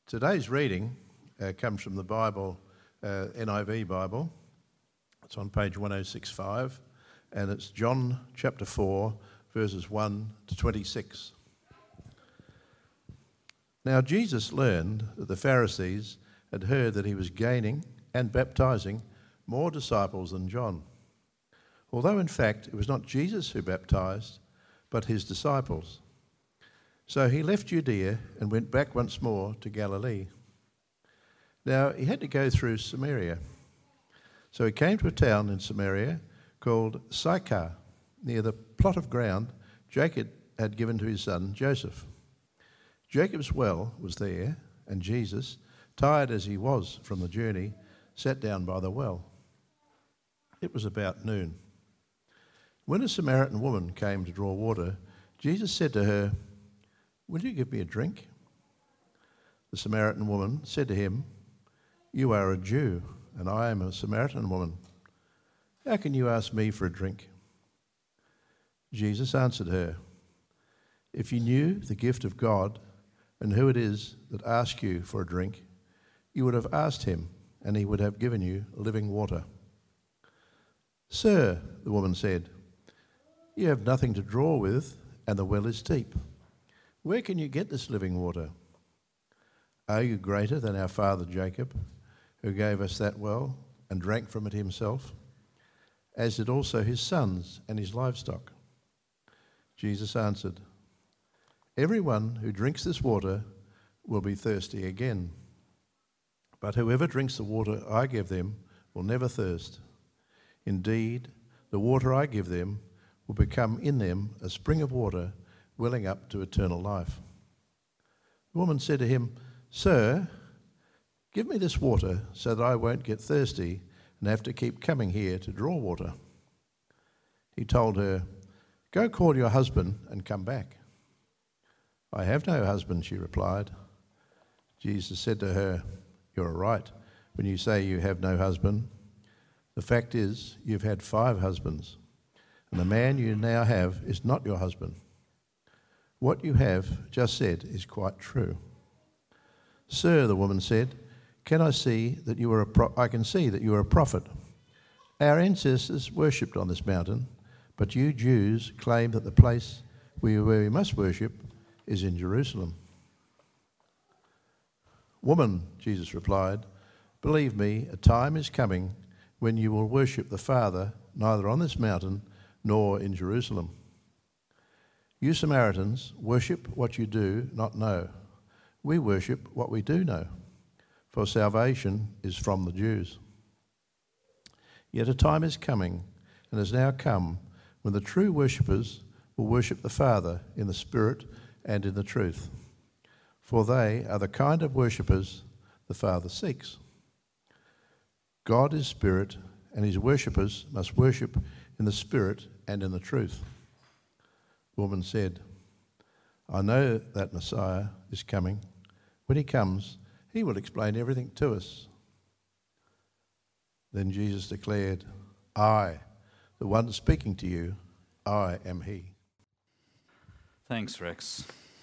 Today's reading comes from the Bible, NIV Bible. It's on page 1065, and it's John chapter 4, verses 1 to 26. Now Jesus learned that the Pharisees had heard that he was gaining and baptizing more disciples than John, although in fact it was not Jesus who baptized, but his disciples. So he left Judea and went back once more to Galilee. Now he had to go through Samaria. So he came to a town in Samaria called Sychar, near the plot of ground Jacob had given to his son Joseph. Jacob's well was there, and Jesus, tired as he was from the journey, sat down by the well. It was about noon. When a Samaritan woman came to draw water, Jesus said to her, "Will you give me a drink?" The Samaritan woman said to him, "You are a Jew, and I am a Samaritan woman. How can you ask me for a drink?" Jesus answered her, "If you knew the gift of God and who it is that asks you for a drink, you would have asked him, and he would have given you living water." "Sir," the woman said, "you have nothing to draw with, and the well is deep. Where can you get this living water? Are you greater than our father Jacob, who gave us that well and drank from it himself, as did also his sons and his livestock?" Jesus answered, "Everyone who drinks this water will be thirsty again. But whoever drinks the water I give them will never thirst. Indeed, the water I give them will become in them a spring of water welling up to eternal life." The woman said to him, "Sir, give me this water so that I won't get thirsty and have to keep coming here to draw water." He told her, "Go call your husband and come back." "I have no husband," she replied. Jesus said to her, "You're right when you say you have no husband. The fact is, you've had 5 husbands, and the man you now have is not your husband. What you have just said is quite true." "Sir," the woman said, I can see that you are a prophet. Our ancestors worshipped on this mountain, but you Jews claim that the place where we must worship is in Jerusalem." "Woman," Jesus replied, "believe me, a time is coming when you will worship the Father neither on this mountain nor in Jerusalem. You Samaritans worship what you do not know. We worship what we do know, for salvation is from the Jews. Yet a time is coming, and has now come, when the true worshippers will worship the Father in the Spirit and in the truth, for they are the kind of worshippers the Father seeks. God is Spirit, and his worshippers must worship in the Spirit and in the truth." The woman said, "I know that Messiah is coming. When he comes, he will explain everything to us." Then Jesus declared, "I, the one speaking to you, I am he." Thanks, Rex.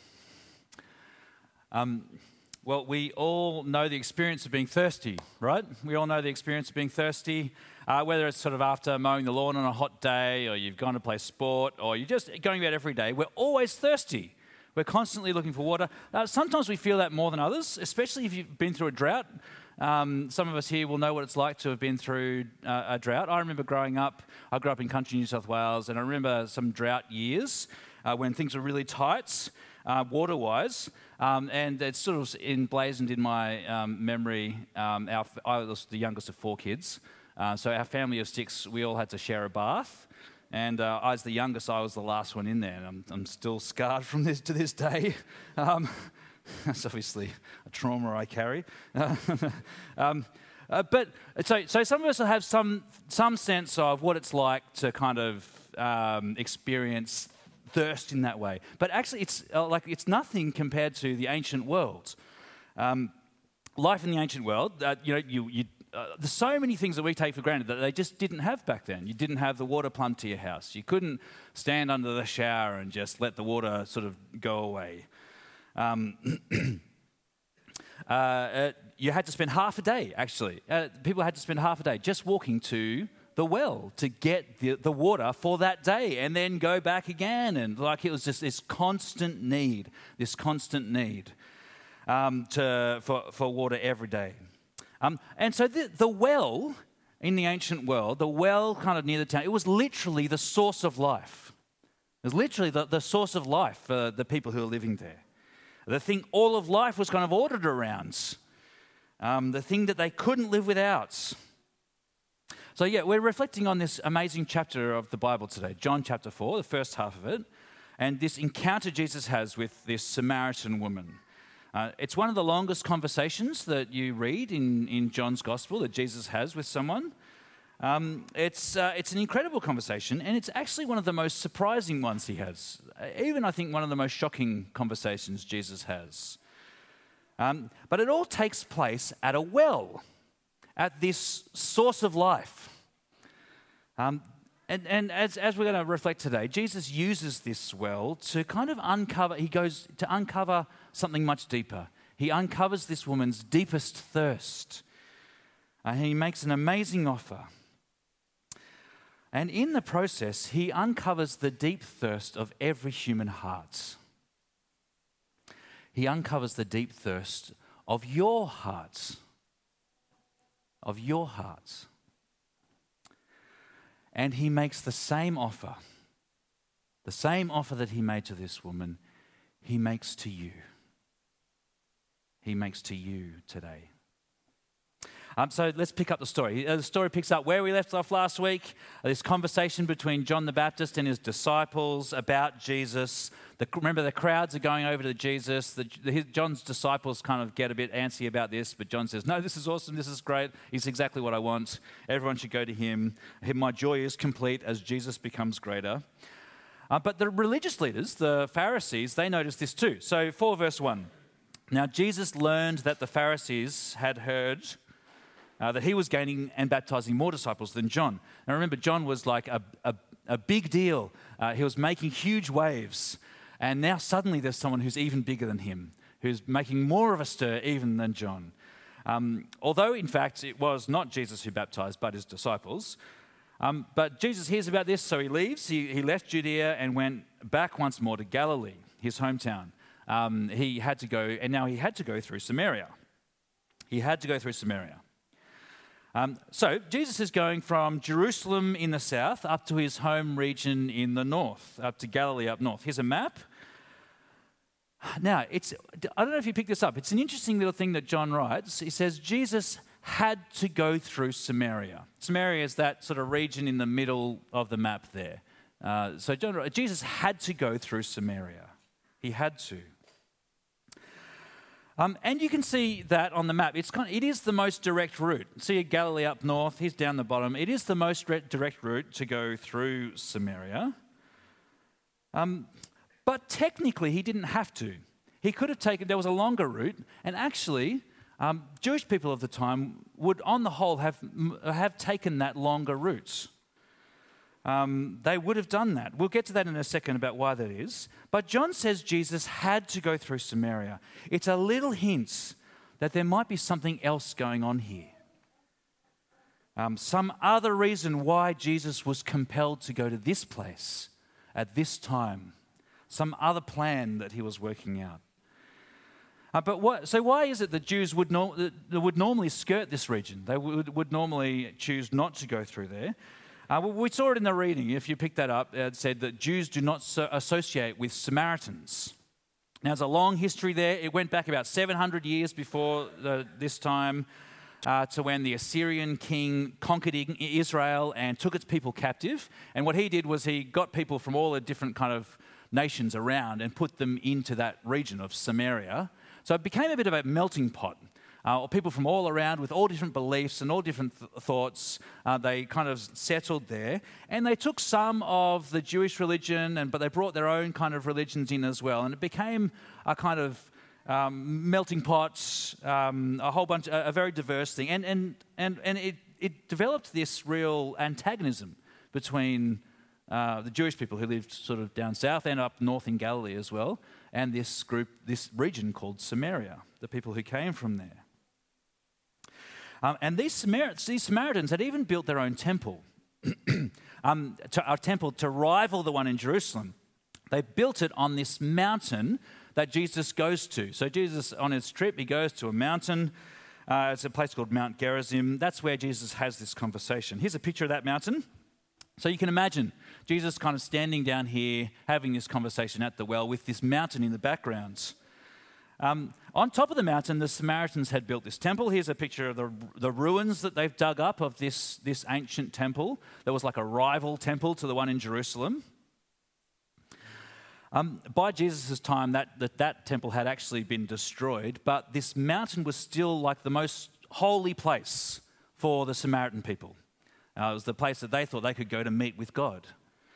Well, we all know the experience of being thirsty, right? We all know the experience of being thirsty, whether it's sort of after mowing the lawn on a hot day, or you've gone to play sport, or you're just going about every day. We're always thirsty. We're constantly looking for water. Sometimes we feel that more than others, especially if you've been through a drought. Some of us here will know what it's like to have been through a drought. I remember growing up, I grew up in country New South Wales, and I remember some drought years when things were really tight, water-wise, and it's sort of emblazoned in my memory. I was the youngest of 4 kids, so our family of 6, we all had to share a bath. And as the youngest, I was the last one in there, and I'm still scarred from this to this day. That's obviously a trauma I carry. But so some of us have some sense of what it's like to kind of experience thirst in that way. But actually, it's nothing compared to the ancient world. Life in the ancient world, there's so many things that we take for granted that they just didn't have back then. You didn't have the water plumbed to your house. You couldn't stand under the shower and just let the water sort of go away. you had to spend half a day, actually. People had to spend half a day just walking to the well to get the water for that day and then go back again. And like it was just this constant need for water every day. And so the well in the ancient world, the well kind of near the town, it was literally the source of life. It was literally the source of life for the people who were living there. The thing all of life was kind of ordered around. The thing that they couldn't live without. So yeah, we're reflecting on this amazing chapter of the Bible today, John chapter 4, the first half of it, and this encounter Jesus has with this Samaritan woman. It's one of the longest conversations that you read in John's Gospel that Jesus has with someone. It's an incredible conversation, and it's actually one of the most surprising ones he has. Even, I think, one of the most shocking conversations Jesus has. But it all takes place at a well, at this source of life. And as we're going to reflect today, Jesus uses this well to kind of uncover something much deeper. He uncovers this woman's deepest thirst. And he makes an amazing offer. And in the process, he uncovers the deep thirst of every human heart. He uncovers the deep thirst of your hearts. Of your hearts. And he makes the same offer that he made to this woman, he makes to you. He makes to you today. So let's pick up the story. The story picks up where we left off last week, this conversation between John the Baptist and his disciples about Jesus. Remember, the crowds are going over to Jesus. John's disciples kind of get a bit antsy about this, but John says, no, this is awesome, this is great. He's exactly what I want. Everyone should go to him. My joy is complete as Jesus becomes greater. But the religious leaders, the Pharisees, they noticed this too. So 4 verse 1. Now Jesus learned that the Pharisees had heard that he was gaining and baptizing more disciples than John. Now remember, John was like a big deal. He was making huge waves. And now suddenly there's someone who's even bigger than him, who's making more of a stir even than John. Although, in fact, it was not Jesus who baptized, but his disciples. But Jesus hears about this, so he leaves. He left Judea and went back once more to Galilee, his hometown. He had to go, and now he had to go through Samaria. So Jesus is going from Jerusalem in the south up to his home region in the north, up to Galilee up north. Here's a map. Now, I don't know if you picked this up. It's an interesting little thing that John writes. He says Jesus had to go through Samaria. Samaria is that sort of region in the middle of the map there. So Jesus had to go through Samaria. He had to. And you can see that on the map. It is the most direct route. See Galilee up north, he's down the bottom. It is the most direct route to go through Samaria. But technically, he didn't have to. He could have there was a longer route, and actually, Jewish people of the time would, on the whole, have taken that longer route. They would have done that. We'll get to that in a second about why that is. But John says Jesus had to go through Samaria. It's a little hint that there might be something else going on here. Some other reason why Jesus was compelled to go to this place at this time. Some other plan that he was working out. So why is it that Jews would normally skirt this region? They would normally choose not to go through there. We saw it in the reading. If you picked that up, it said that Jews do not associate with Samaritans. Now, there's a long history there. It went back about 700 years before this time to when the Assyrian king conquered Israel and took its people captive. And what he did was he got people from all the different kind of nations around and put them into that region of Samaria. So it became a bit of a melting pot. People from all around with all different beliefs and all different thoughts, they kind of settled there. And they took some of the Jewish religion, but they brought their own kind of religions in as well. And it became a kind of melting pot, a whole bunch, a very diverse thing. And it developed this real antagonism between the Jewish people who lived sort of down south and up north in Galilee as well, and this group, this region called Samaria, the people who came from there. And these Samaritans had even built their own temple, a temple to rival the one in Jerusalem. They built it on this mountain that Jesus goes to. So Jesus, on his trip, he goes to a mountain. It's a place called Mount Gerizim. That's where Jesus has this conversation. Here's a picture of that mountain. So you can imagine Jesus kind of standing down here, having this conversation at the well with this mountain in the background. On top of the mountain, the Samaritans had built this temple. Here's a picture of the ruins that they've dug up of this ancient temple. There was like a rival temple to the one in Jerusalem. By Jesus' time, that temple had actually been destroyed, but this mountain was still like the most holy place for the Samaritan people. It was the place that they thought they could go to meet with God.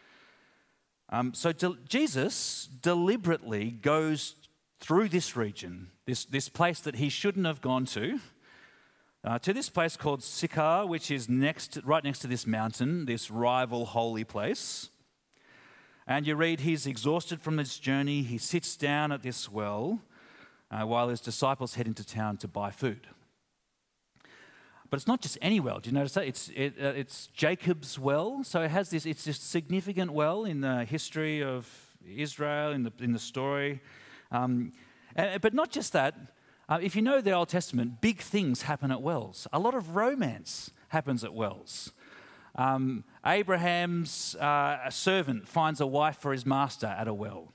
So Jesus deliberately goes through this region, this place that he shouldn't have gone to this place called Sychar, which is right next to this mountain, this rival holy place. And you read he's exhausted from this journey. He sits down at this well while his disciples head into town to buy food. But it's not just any well. Do you notice that? It's Jacob's well. So it's this significant well in the history of Israel, in the story. But not just that. If you know the Old Testament, big things happen at wells. A lot of romance happens at wells. Abraham's servant finds a wife for his master at a well.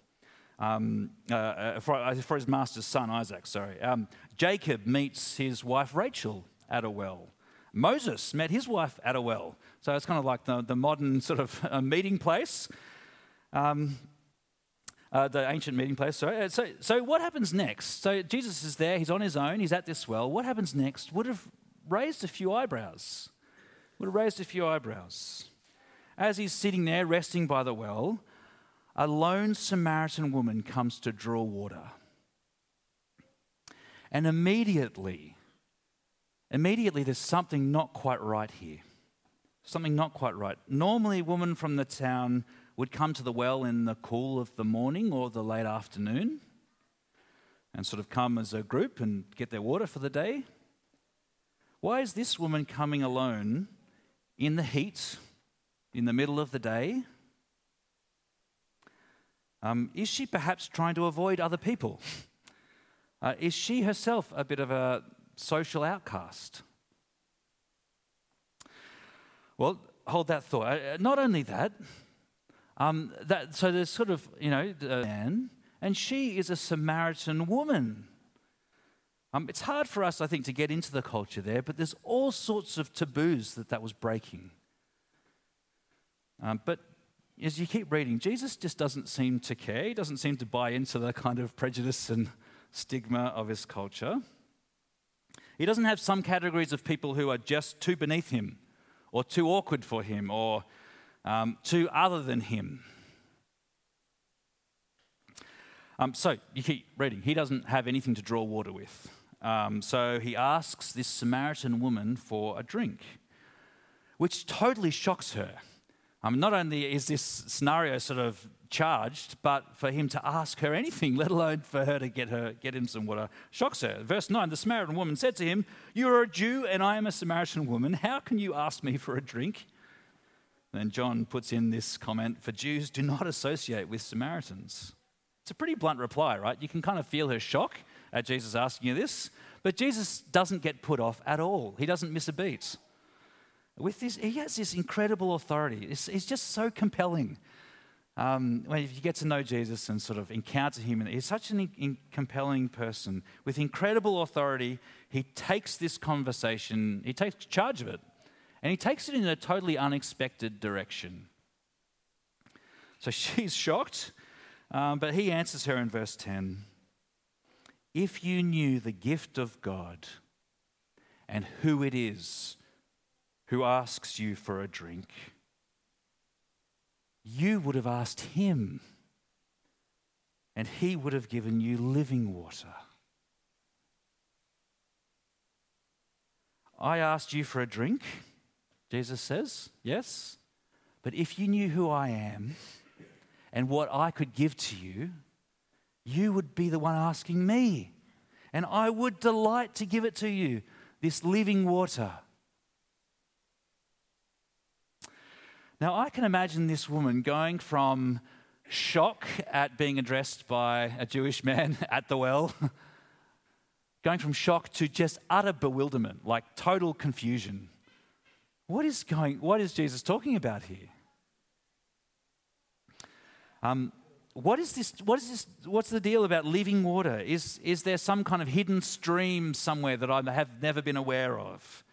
For his master's son, Isaac, sorry. Jacob meets his wife Rachel at a well. Moses met his wife at a well. So it's kind of like the modern sort of meeting place. The ancient meeting place, sorry. So what happens next? So Jesus is there, he's on his own, he's at this well. What happens next would have raised a few eyebrows. As he's sitting there resting by the well, a lone Samaritan woman comes to draw water. And immediately there's something not quite right here. Something not quite right. Normally a woman from the town would come to the well in the cool of the morning or the late afternoon and sort of come as a group and get their water for the day. Why is this woman coming alone in the heat, in the middle of the day? Is she perhaps trying to avoid other people? Is she herself a bit of a social outcast? Well, hold that thought. Not only that, so there's sort of, a man, and she is a Samaritan woman. It's hard for us, I think, to get into the culture there, but there's all sorts of taboos that was breaking. But as you keep reading, Jesus just doesn't seem to care. He doesn't seem to buy into the kind of prejudice and stigma of his culture. He doesn't have some categories of people who are just too beneath him or too awkward for him or too other than him. So you keep reading. He doesn't have anything to draw water with. So he asks this Samaritan woman for a drink, which totally shocks her. Not only is this scenario sort of charged, but for him to ask her anything, let alone for her to get him some water, shocks her. Verse 9, the Samaritan woman said to him, "You are a Jew and I am a Samaritan woman. How can you ask me for a drink?" Then John puts in this comment, "For Jews do not associate with Samaritans." It's a pretty blunt reply, right? You can kind of feel her shock at Jesus asking her this, but Jesus doesn't get put off at all. He doesn't miss a beat. With this, he has this incredible authority. It's just so compelling. When you get to know Jesus and sort of encounter him, he's such a compelling person. With incredible authority, he takes this conversation, he takes charge of it, and he takes it in a totally unexpected direction. So she's shocked, but he answers her in verse 10. "If you knew the gift of God and who it is who asks you for a drink, you would have asked him, and he would have given you living water." I asked you for a drink, Jesus says, yes, but if you knew who I am and what I could give to you, you would be the one asking me, and I would delight to give it to you, this living water. Now, I can imagine this woman going from shock at being addressed by a Jewish man at the well, going from shock to just utter bewilderment, like total confusion. What is Jesus talking about here? What's the deal about living water? Is there some kind of hidden stream somewhere that I have never been aware of?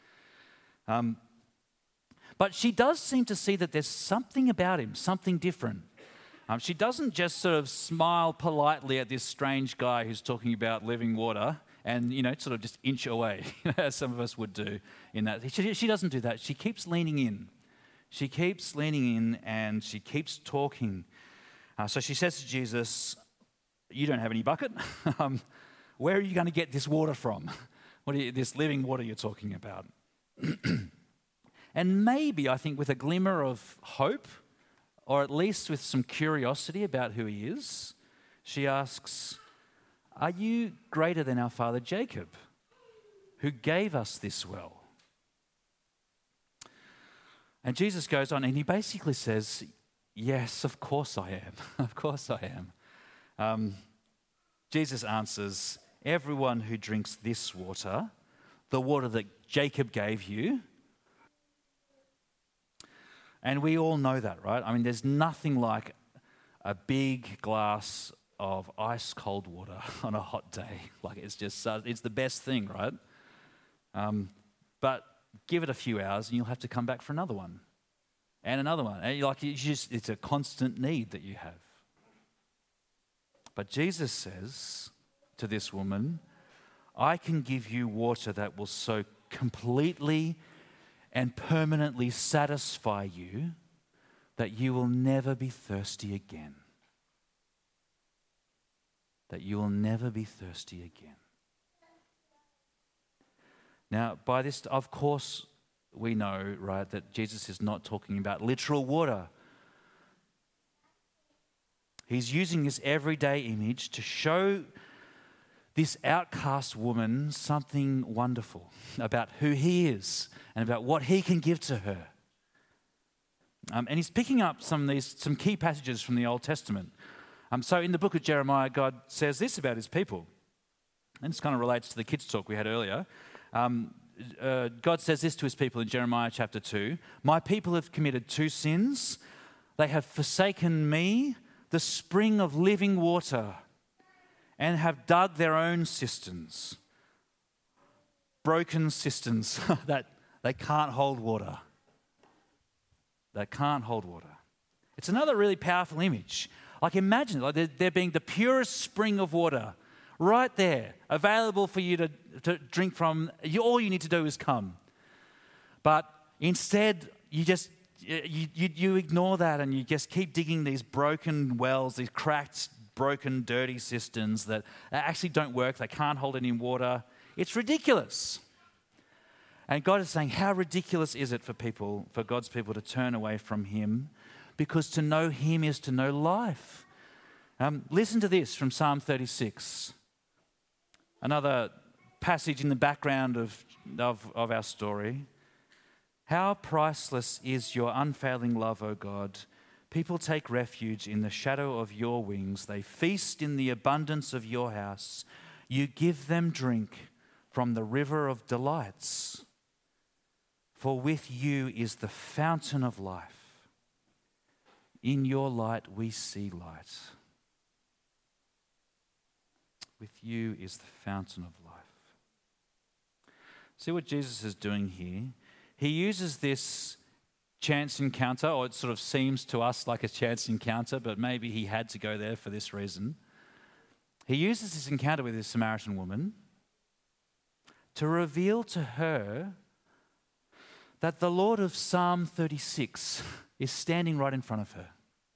But she does seem to see that there's something about him, something different. She doesn't just sort of smile politely at this strange guy who's talking about living water and, sort of just inch away, as some of us would do in that. She doesn't do that. She keeps leaning in. She keeps leaning in and she keeps talking. So she says to Jesus, you don't have any bucket. Where are you going to get this water from? This living water you're talking about? And maybe, I think, with a glimmer of hope, or at least with some curiosity about who he is, she asks, are you greater than our father Jacob, who gave us this well? And Jesus goes on and he basically says, yes, of course I am. Of course I am. Jesus answers, everyone who drinks this water, the water that Jacob gave you, and we all know that, right? I mean, there's nothing like a big glass of ice cold water on a hot day. Like it's the best thing, right? But give it a few hours and you'll have to come back for another one. And another one. And it's a constant need that you have. But Jesus says to this woman, I can give you water that will so completely and permanently satisfy you that you will never be thirsty again. That you will never be thirsty again. Now, by this, of course, we know, right, that Jesus is not talking about literal water. He's using this everyday image to show this outcast woman something wonderful about who he is and about what he can give to her. And he's picking up some key passages from the Old Testament. So in the book of Jeremiah, God says this about his people. And this kind of relates to the kids' talk we had earlier. God says this to his people in Jeremiah chapter 2. My people have committed two sins. They have forsaken me, the spring of living water, and have dug their own cisterns. Broken cisterns that they can't hold water. They can't hold water. It's another really powerful image. Like imagine there being the purest spring of water right there, available for you to drink from. All you need to do is come. But instead, you ignore that and you just keep digging these broken wells, these cracked, broken, dirty cisterns that actually don't work. They can't hold any water. It's ridiculous. And God is saying, how ridiculous is it for God's people to turn away from him? Because to know him is to know life. Listen to this from Psalm 36. Another passage in the background of our story. How priceless is your unfailing love, O God. People take refuge in the shadow of your wings. They feast in the abundance of your house. You give them drink from the river of delights. For with you is the fountain of life. In your light we see light. With you is the fountain of life. See what Jesus is doing here? He uses this chance encounter, or it sort of seems to us like a chance encounter, but maybe he had to go there for this reason. He uses this encounter with this Samaritan woman to reveal to her that the Lord of Psalm 36 is standing right in front of her.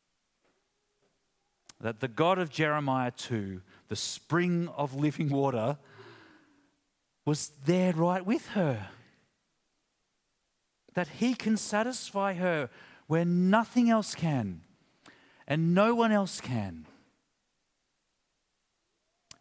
That the God of Jeremiah 2, the spring of living water, was there right with her. That he can satisfy her where nothing else can and no one else can.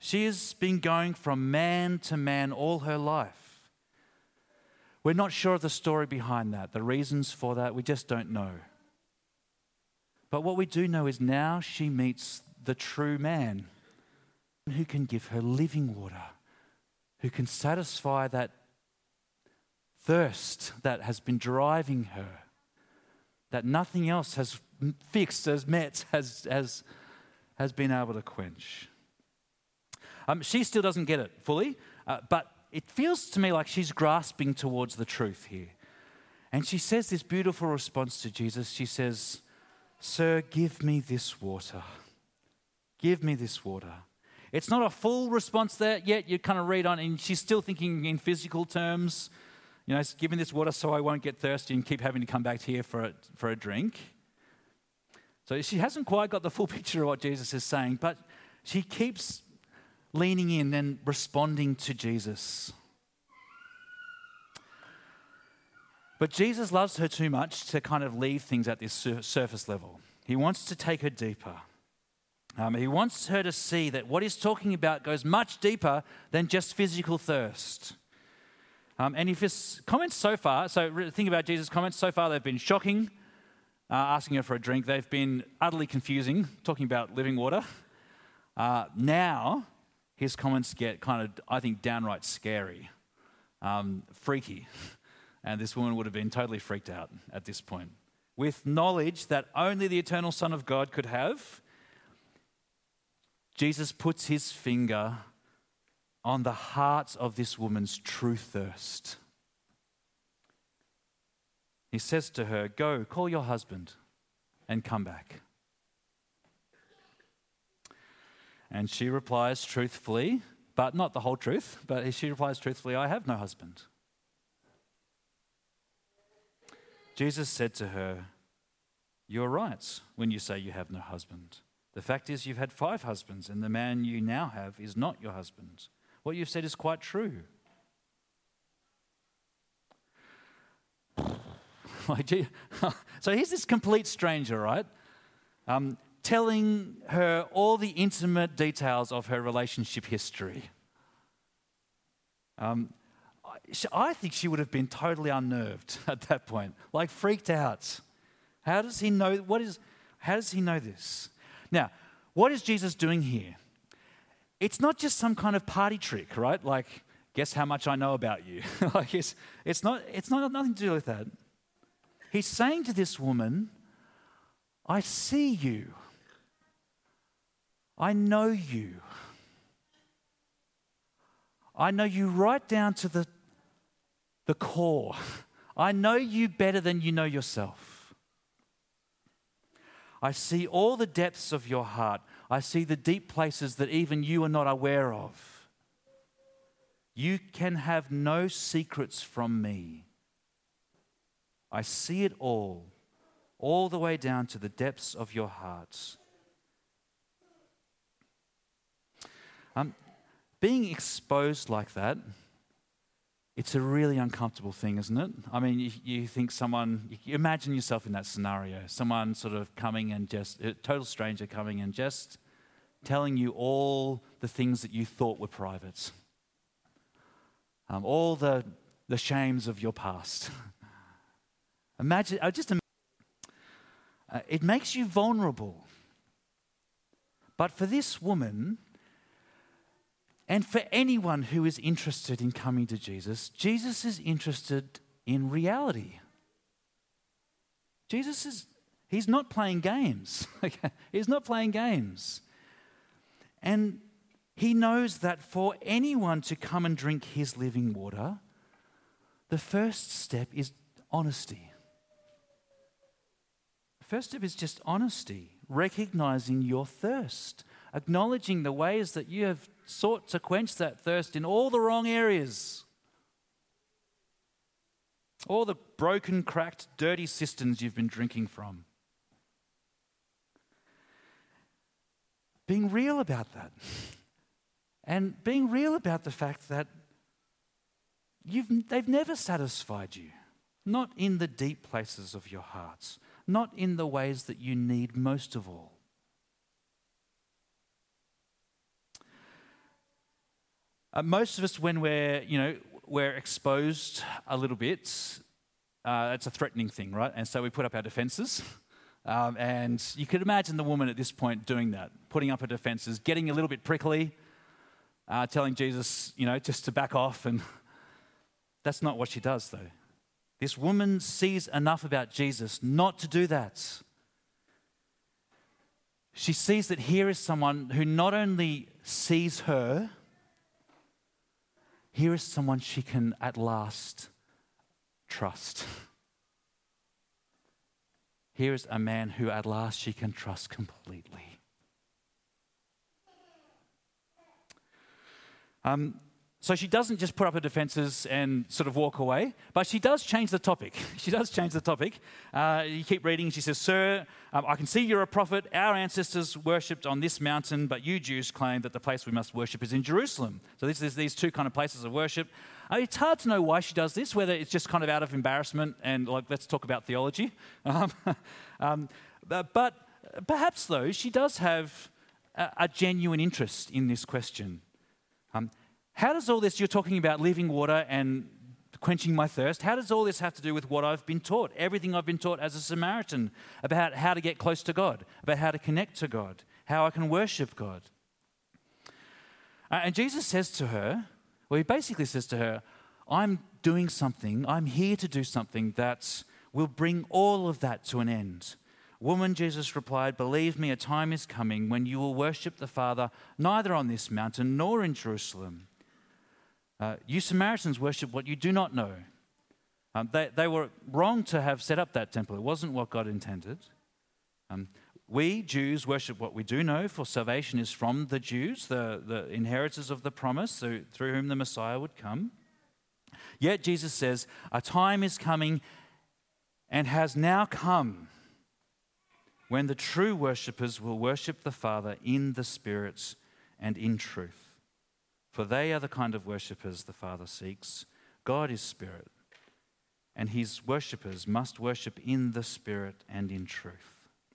She has been going from man to man all her life. We're not sure of the story behind that, the reasons for that, we just don't know. But what we do know is now she meets the true man who can give her living water, who can satisfy that thirst that has been driving her, that nothing else has fixed, has met, has been able to quench. She still doesn't get it fully, but it feels to me like she's grasping towards the truth here. And she says this beautiful response to Jesus. She says, "Sir, give me this water. Give me this water." It's not a full response there yet. You kind of read on, and she's still thinking in physical terms. You know, give me this water so I won't get thirsty and keep having to come back here for a drink. So she hasn't quite got the full picture of what Jesus is saying, but she keeps leaning in and responding to Jesus. But Jesus loves her too much to kind of leave things at this surface level. He wants to take her deeper. He wants her to see that what he's talking about goes much deeper than just physical thirst. And if his comments so far, so think about Jesus' comments so far, they've been shocking, asking her for a drink. They've been utterly confusing, talking about living water. Now, his comments get kind of, I think, downright scary, freaky. And this woman would have been totally freaked out at this point. With knowledge that only the eternal Son of God could have, Jesus puts his finger on the heart of this woman's true thirst. He says to her, "Go, call your husband and come back." And she replies truthfully, but not the whole truth, but she replies truthfully, "I have no husband." Jesus said to her, "You're right when you say you have no husband. The fact is you've had 5 husbands, and the man you now have is not your husband. What you've said is quite true." So here's this complete stranger, right? Telling her all the intimate details of her relationship history. I think she would have been totally unnerved at that point, like freaked out. How does he know? How does he know this? Now, what is Jesus doing here? It's not just some kind of party trick, right? Like, guess how much I know about you. Like it's not nothing to do with that. He's saying to this woman, "I see you. I know you. I know you right down to the core. I know you better than you know yourself. I see all the depths of your heart. I see the deep places that even you are not aware of. You can have no secrets from me. I see it all the way down to the depths of your hearts." Being exposed like that, it's a really uncomfortable thing, isn't it? I mean, you think you imagine yourself in that scenario, someone sort of coming and just, a total stranger coming and just telling you all the things that you thought were private, all the shames of your past. It makes you vulnerable. But for this woman, and for anyone who is interested in coming to Jesus, Jesus is interested in reality. He's not playing games. He's not playing games. And he knows that for anyone to come and drink his living water, the first step is honesty. The first step is just honesty, recognizing your thirst, acknowledging the ways that you have sought to quench that thirst in all the wrong areas. All the broken, cracked, dirty cisterns you've been drinking from. Being real about that. And being real about the fact that they've never satisfied you. Not in the deep places of your hearts. Not in the ways that you need most of all. Most of us, when we're exposed a little bit, it's a threatening thing, right? And so we put up our defenses. And you could imagine the woman at this point doing that, putting up her defenses, getting a little bit prickly, telling Jesus, just to back off. And that's not what she does, though. This woman sees enough about Jesus not to do that. She sees that here is someone who not only sees her, here is someone she can at last trust. Here is a man who at last she can trust completely. So she doesn't just put up her defenses and sort of walk away, but she does change the topic. You keep reading, she says, "Sir, I can see you're a prophet. Our ancestors worshipped on this mountain, but you Jews claim that the place we must worship is in Jerusalem." So there's these two kind of places of worship. It's hard to know why she does this, whether it's just kind of out of embarrassment and let's talk about theology. But perhaps, though, she does have a genuine interest in this question. How does all this, you're talking about living water and quenching my thirst, how does all this have to do with what I've been taught? Everything I've been taught as a Samaritan about how to get close to God, about how to connect to God, how I can worship God. And Jesus says to her, he basically says to her, I'm here to do something that will bring all of that to an end. "Woman," Jesus replied, "believe me, a time is coming when you will worship the Father neither on this mountain nor in Jerusalem. You Samaritans worship what you do not know." They were wrong to have set up that temple. It wasn't what God intended. We Jews worship what we do know, for salvation is from the Jews, the inheritors of the promise, through whom the Messiah would come. Yet Jesus says, a time is coming and has now come when the true worshippers will worship the Father in the Spirit and in truth. For they are the kind of worshippers the Father seeks. God is Spirit, and his worshippers must worship in the Spirit and in truth.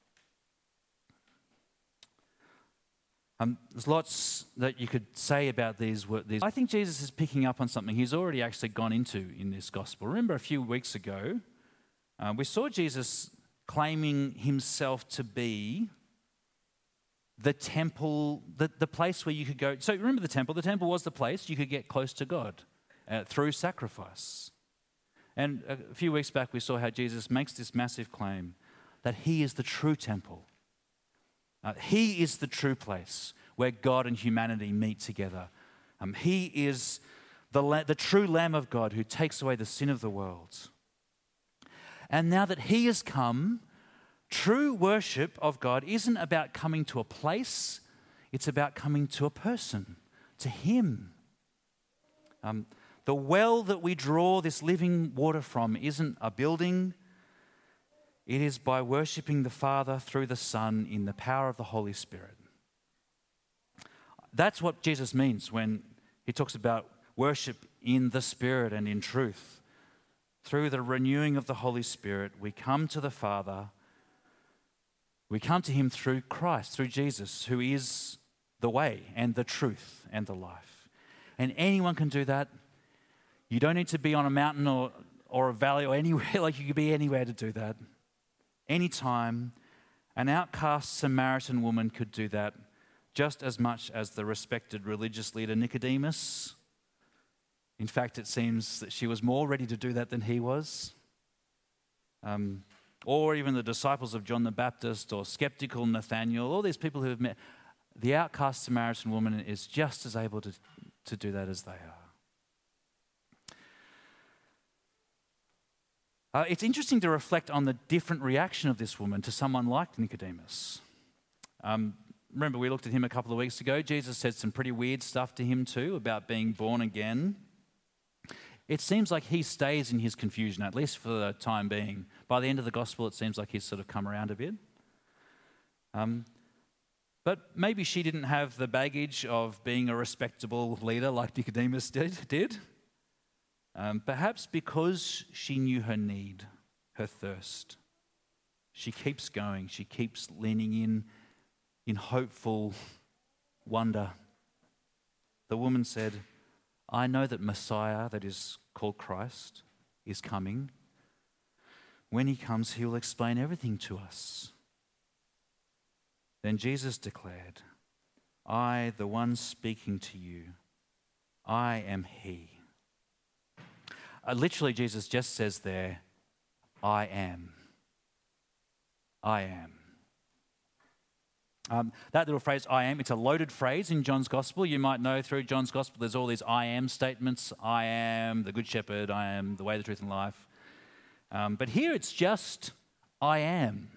There's lots that you could say about these. I think Jesus is picking up on something he's already actually gone into in this gospel. Remember a few weeks ago, we saw Jesus claiming himself to be the temple, the place where you could go. So remember the temple. The temple was the place you could get close to God through sacrifice. And a few weeks back we saw how Jesus makes this massive claim that he is the true temple. He is the true place where God and humanity meet together. He is the true Lamb of God who takes away the sin of the world. And now that he has come, true worship of God isn't about coming to a place, it's about coming to a person, to him. The well that we draw this living water from isn't a building. It is by worshipping the Father through the Son in the power of the Holy Spirit. That's what Jesus means when he talks about worship in the Spirit and in truth. Through the renewing of the Holy Spirit, we come to the Father. We come to him through Christ, through Jesus, who is the way and the truth and the life. And anyone can do that. You don't need to be on a mountain or a valley or anywhere, like you could be anywhere to do that. Anytime, an outcast Samaritan woman could do that just as much as the respected religious leader Nicodemus. In fact, it seems that she was more ready to do that than he was. Or even the disciples of John the Baptist or skeptical Nathaniel, all these people who have met. The outcast Samaritan woman is just as able to do that as they are. It's interesting to reflect on the different reaction of this woman to someone like Nicodemus. Remember, we looked at him a couple of weeks ago. Jesus said some pretty weird stuff to him too about being born again. It seems like he stays in his confusion, at least for the time being. By the end of the gospel, it seems like he's sort of come around a bit. But maybe she didn't have the baggage of being a respectable leader like Nicodemus did. Perhaps because she knew her need, her thirst. She keeps going. She keeps leaning in hopeful wonder. The woman said, I know that Messiah, that is called Christ, is coming. When he comes, he will explain everything to us. Then Jesus declared, I, the one speaking to you, I am he. Literally, Jesus just says there, I am. I am. That little phrase, I am, it's a loaded phrase in John's Gospel. You might know through John's Gospel there's all these I am statements. I am the Good Shepherd. I am the way, the truth, and life. But here it's just, I am.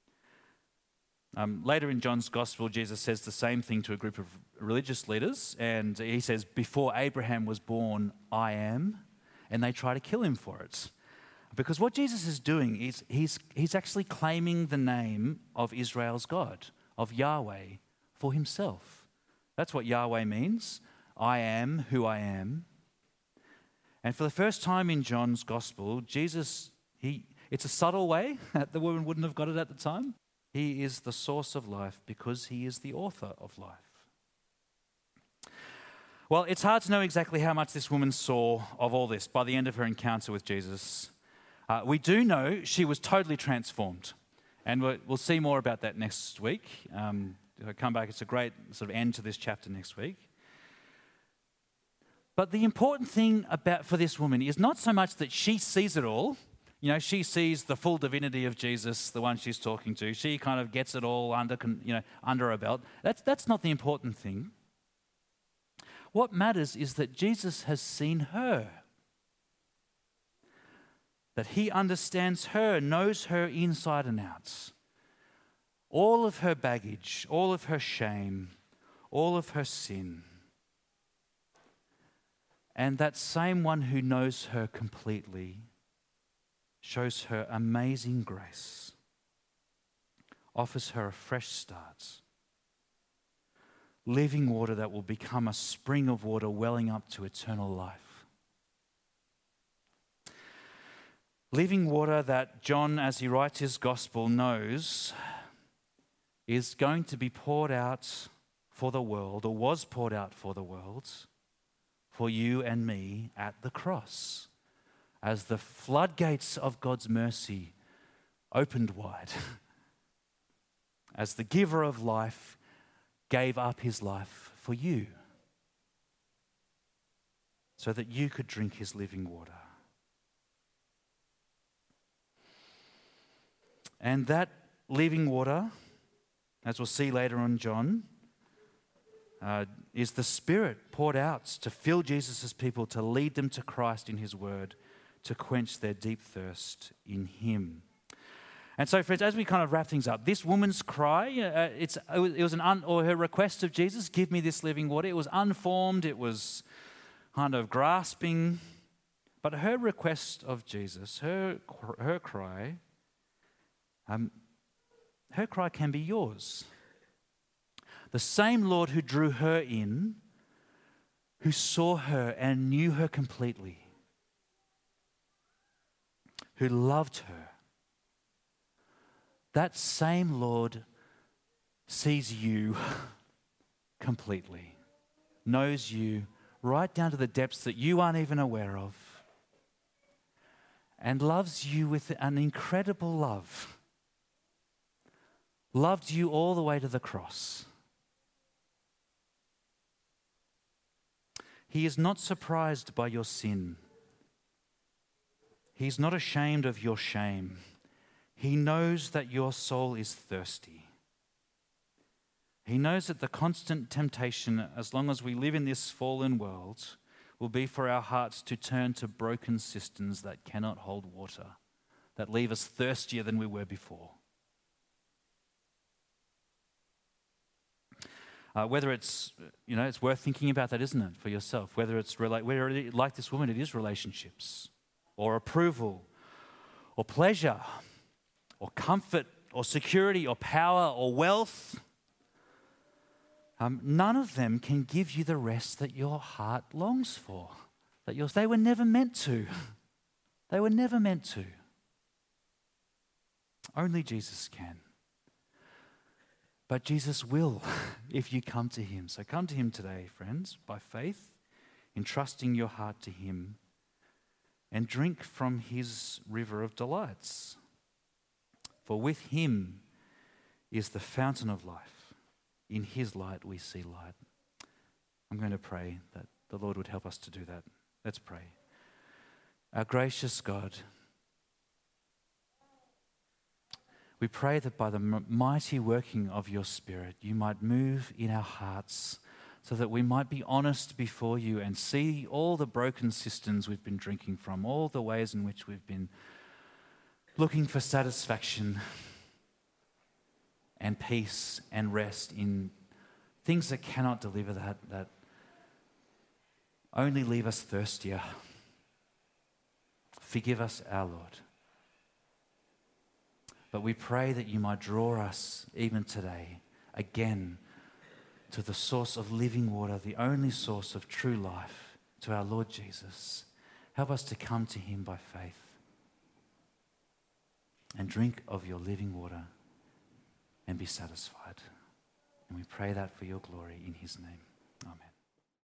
Later in John's Gospel, Jesus says the same thing to a group of religious leaders. And he says, before Abraham was born, I am. And they try to kill him for it. Because what Jesus is doing is he's actually claiming the name of Israel's God, of Yahweh, for himself. That's what Yahweh means. I am who I am. And for the first time in John's Gospel, Jesus, it's a subtle way. The woman wouldn't have got it at the time. He is the source of life because he is the author of life. Well, it's hard to know exactly how much this woman saw of all this by the end of her encounter with Jesus. We do know she was totally transformed. And we'll see more about that next week. If I come back, it's a great sort of end to this chapter next week. But the important thing for this woman is not so much that she sees it all. You know, she sees the full divinity of Jesus, the one she's talking to. She kind of gets it all under her belt. That's not the important thing. What matters is that Jesus has seen her. That he understands her, knows her inside and out. All of her baggage, all of her shame, all of her sin. And that same one who knows her completely shows her amazing grace, offers her a fresh start, living water that will become a spring of water welling up to eternal life. Living water that John, as he writes his gospel, knows is going to be poured out for the world, or was poured out for the world, for you and me at the cross, as the floodgates of God's mercy opened wide, as the giver of life gave up his life for you, so that you could drink his living water. And that living water, as we'll see later on John, is the Spirit poured out to fill Jesus' people, to lead them to Christ in his word, to quench their deep thirst in him. And so, friends, as we kind of wrap things up, this woman's cry, her request of Jesus, give me this living water. It was unformed, it was kind of grasping, but her request of Jesus, her cry can be yours. The same Lord who drew her in, who saw her and knew her completely, who loved her, that same Lord sees you completely, knows you right down to the depths that you aren't even aware of, and loves you with an incredible love. Loved you all the way to the cross. He is not surprised by your sin. He's not ashamed of your shame. He knows that your soul is thirsty. He knows that the constant temptation, as long as we live in this fallen world, will be for our hearts to turn to broken cisterns that cannot hold water, that leave us thirstier than we were before. Whether it's worth thinking about that, isn't it, for yourself? Whether it's like this woman, it is relationships, or approval, or pleasure, or comfort, or security, or power, or wealth. None of them can give you the rest that your heart longs for. They were never meant to. They were never meant to. Only Jesus can. But Jesus will if you come to him. So come to him today, friends, by faith entrusting your heart to him, and drink from his river of delights. For with him is the fountain of life. In his light we see light. I'm going to pray that the Lord would help us to do that. Let's pray. Our gracious God, we pray that by the mighty working of your Spirit, you might move in our hearts so that we might be honest before you and see all the broken cisterns we've been drinking from, all the ways in which we've been looking for satisfaction and peace and rest in things that cannot deliver that only leave us thirstier. Forgive us, our Lord. But we pray that you might draw us even today again to the source of living water, the only source of true life, to our Lord Jesus. Help us to come to him by faith and drink of your living water and be satisfied. And we pray that for your glory in his name.